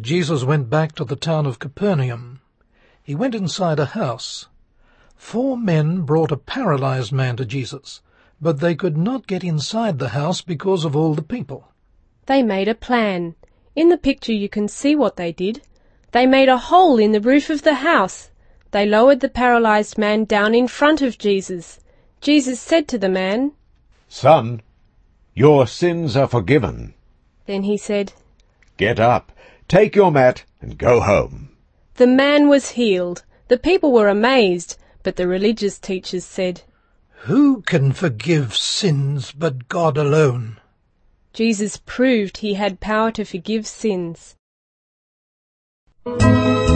Jesus went back to the town of Capernaum. He went inside a house. 4 men brought a paralyzed man to Jesus, but they could not get inside the house because of all the people. They made a plan. In the picture you can see what they did. They made a hole in the roof of the house. They lowered the paralyzed man down in front of Jesus. Jesus said to the man, "Son, your sins are forgiven." Then he said, "Get up, take your mat, and go home." The man was healed. The people were amazed, but the religious teachers said, "Who can forgive sins but God alone?" Jesus proved he had power to forgive sins.